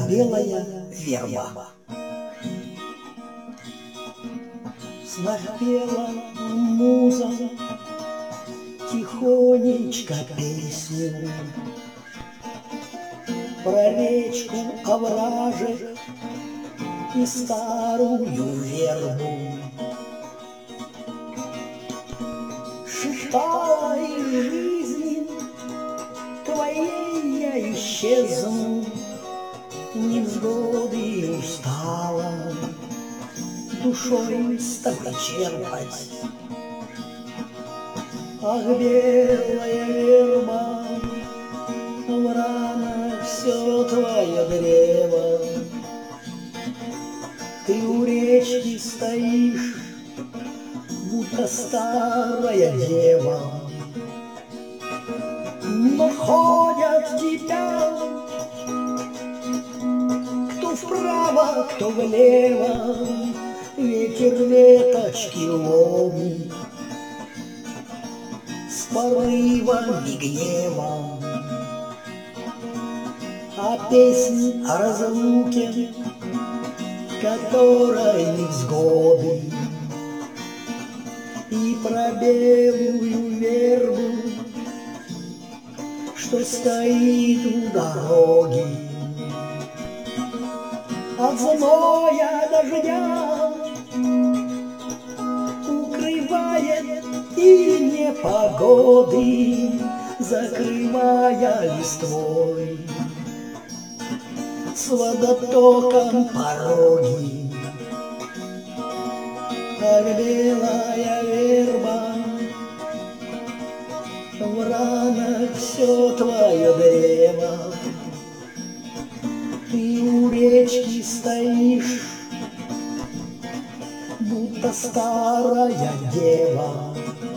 белая верба. Напела муза тихонечко песню про речку, овражек и старую вербу. Шептала из жизни твоей я исчезну, невзгоды устала душой с тобой черпать. Ах, белая верба, в ранах все твое древо. Ты у речки стоишь, будто старая дева. Мимо ходят тебя, кто вправо, кто влево, ветер веточки ломит с порывом и гневом. А песни о разлуке, которой невзгоды, и про белую вербу, что стоит у дороги. От зноя дождя укрывает и непогоды, закрывая листвой с водотоком пороги. Как белая верба, в ранах все твое древо. Ты у речки стоишь, будто старая дева.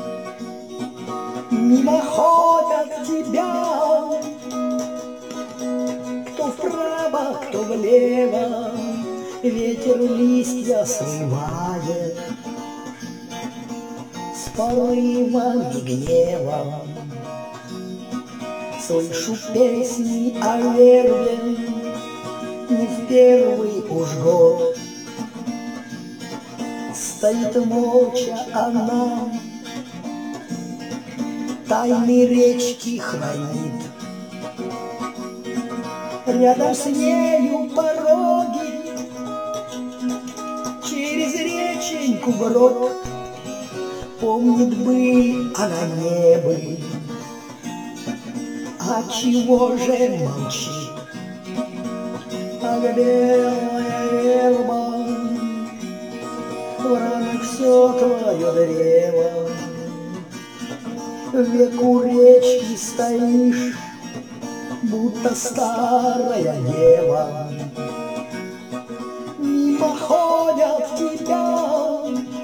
Мимо ходят тебя, кто вправо, кто влево, ветер листья срывает с порывом и гневом. Слышу песни о вербе не в первый уж год. Стоит молча она, тайны речки хранит. Рядом с нею пороги, через реченьку брод. Помнит бы она небо, а чего же молчит? Ах, белая верба, в ранах все твое древо. В веку речки стоишь, будто старая дева. Мимо ходят тебя,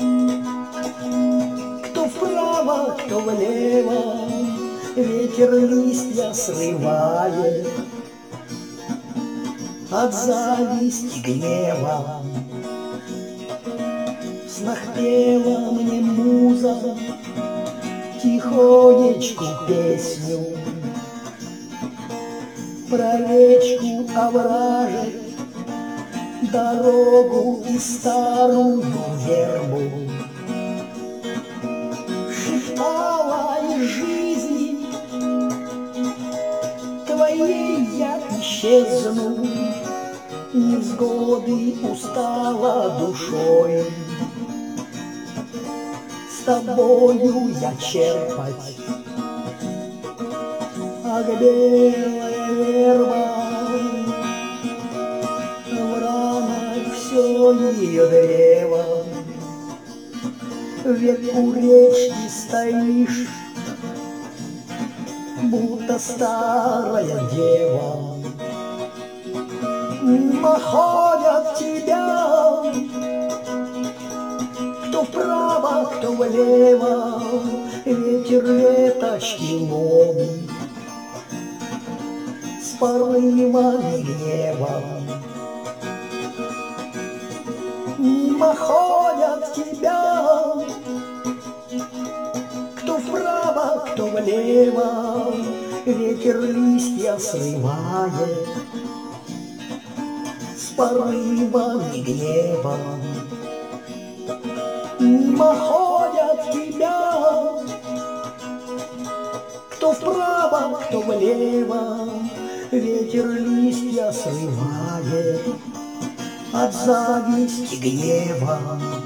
кто вправо, кто влево, ветер листья срывает от зависти гнева. В снах пела мне муза тихонечку песню про речку, овражек, дорогу и старую вербу. Шептала из жизни твоей я исчезну, невзгоды устала душой с тобою я черпать. Ах, белая верба, в ранах все ее древо. В веку речки стоишь, будто старая дева. Мимо ходят тебя, кто вправо, кто влево, ветер веточки ломит с порывом и гневом. Мимо ходят тебя, кто вправо, кто влево, ветер листья срывает с порывом и гневом. Мимо ходят тебя, кто вправо, кто влево, ветер листья срывает от зависти гнева.